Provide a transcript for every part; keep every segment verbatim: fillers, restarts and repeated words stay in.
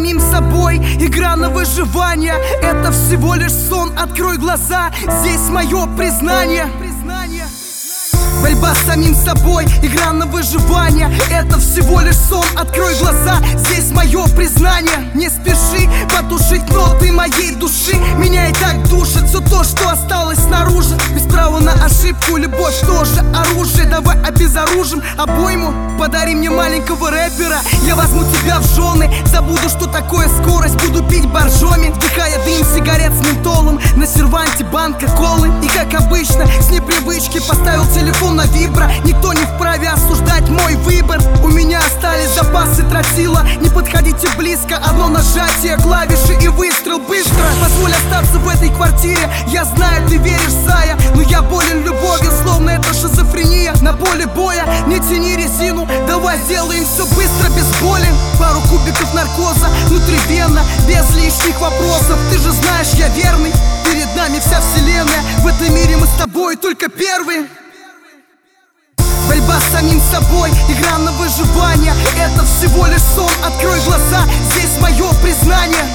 самим собой, игра на выживание. Это всего лишь сон, открой глаза, здесь мое признание. Борьба с самим собой, игра на выживание. Это всего лишь сон, открой глаза, здесь мое признание. Не спеши потушить ноты моей души. Меня и так душит все то, что осталось снаружи. Без права на ошибку, любовь тоже оружие. Давай обезоружим обойму, подари мне маленького рэпера. Я возьму тебя в жены, забуду, что такое скорость. Буду пить боржоми, вдыхая дым сигарет с ментолом. На серванте банка колы. И как обычно, с непривычки поставил телефон на вибро. Никто не вправе осуждать мой выбор. У меня остались запасы тротила. Не подходите близко, одно нажатие клавиши и выстрел быстро. Позволь остаться в этой квартире. Я знаю, ты веришь, Сая, но я болен любовью, словно это шизофрения. На поле боя не тяни резину, давай сделаем все быстро, без боли. Пару кубиков наркоза внутривенно, без лишних вопросов. Ты же знаешь, я верный. Перед нами вся вселенная, в этом мире мы с тобой только первые. Борьба с самим собой, игра на выживание. Это всего лишь сон, открой глаза, здесь мое признание.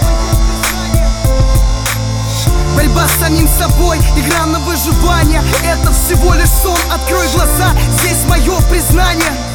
Борьба с самим собой, игра на выживание. Это всего лишь сон, открой глаза, здесь мое признание.